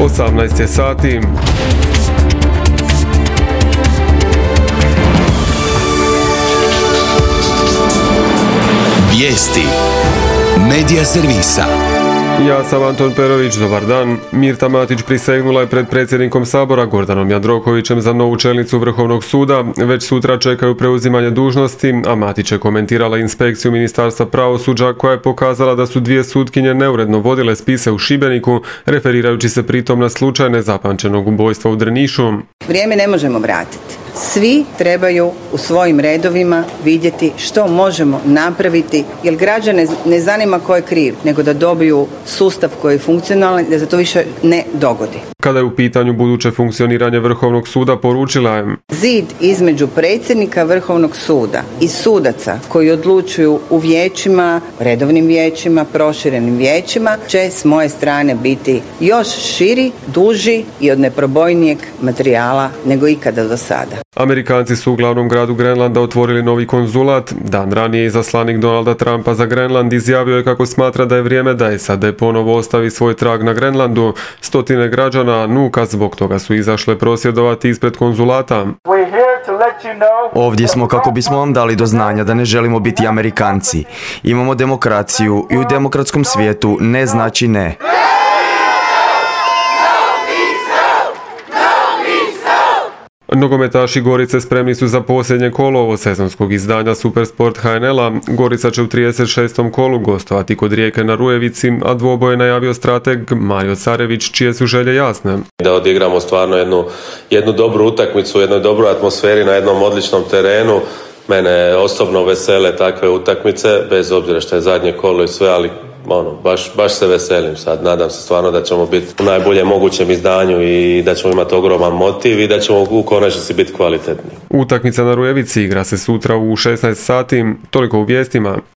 18 je sati. Vijesti Medija servisa. Ja sam Anton Perović, dobar dan. Mirta Matić prisegnula je pred predsjednikom Sabora Gordanom Jandrokovićem za novu čelnicu Vrhovnog suda. Već sutra čekaju preuzimanje dužnosti, a Matić je komentirala inspekciju Ministarstva pravosuđa koja je pokazala da su dvije sutkinje neuredno vodile spise u Šibeniku, referirajući se pritom na slučaj nezapamćenog ubojstva u Drnišu. Vrijeme ne možemo vratiti. Svi trebaju u svojim redovima vidjeti što možemo napraviti, jer građane ne zanima ko je kriv, nego da dobiju sustav koji je funkcionalan i da se to više ne dogodi. Kada je u pitanju buduće funkcioniranje Vrhovnog suda, poručila je: Zid između predsjednika Vrhovnog suda i sudaca koji odlučuju u vijećima, redovnim vijećima, proširenim vijećima, će s moje strane biti još širi, duži i od neprobojnijeg materijala nego ikada do sada. Amerikanci su u glavnom gradu Grenlanda otvorili novi konzulat. Dan ranije izaslanik Donalda Trumpa za Grenland izjavio je kako smatra da je vrijeme da SAD ponovo ostavi svoj trag na Grenlandu. Stotine građana Nuka zbog toga su izašle prosvjedovati ispred konzulata. Ovdje smo kako bismo vam dali do znanja da ne želimo biti Amerikanci. Imamo demokraciju i u demokratskom svijetu ne znači ne. Nogometaši Gorice spremni su za posljednje kolo ovo sezonskog izdanja Supersport HNL-a. Gorica će u 36. kolu gostovati kod Rijeke na Rujevici, a dvoboj je najavio strateg Mario Carević, čije su želje jasne. Da odigramo stvarno jednu dobru utakmicu, u jednoj dobroj atmosferi na jednom odličnom terenu. Mene osobno vesele takve utakmice, bez obzira što je zadnje kolo i sve, ali baš se veselim sad. Nadam se stvarno da ćemo biti u najboljem mogućem izdanju i da ćemo imati ogroman motiv i da ćemo u konačnici biti kvalitetni. Utakmica na Rujevici igra se sutra u 16 sati, toliko u vijestima.